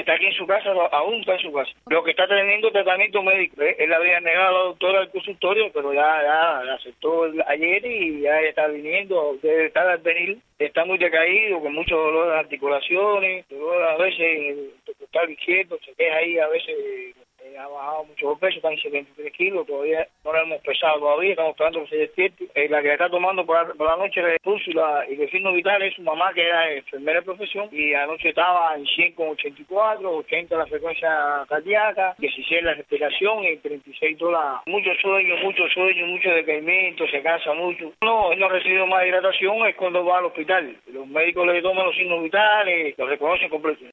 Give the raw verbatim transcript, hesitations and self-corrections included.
está aquí en su casa, aún está en su casa. Lo que está teniendo tratamiento médico, ¿eh? Él había negado a la doctora al consultorio, pero ya, ya la aceptó ayer y ya está viniendo, debe estar al venir. Está muy decaído, con mucho dolor en las articulaciones, dolor a veces, está izquierdo, se queja ahí a veces. Eh, ha bajado mucho de peso, está en setenta y tres kilos, todavía no lo hemos pesado todavía, estamos esperando que se despierte. Eh, la que está tomando por la, por la noche el pulso y, la, y el signo vital es su mamá, que era enfermera de profesión, y anoche estaba en cien con ochenta y cuatro, ochenta la frecuencia cardíaca, dieciséis la respiración y treinta y seis toda. Mucho sueño, mucho sueño, mucho decaimiento, se cansa mucho. No, él no ha recibido más hidratación, es cuando va al hospital. Los médicos le toman los signos vitales, los reconocen completos.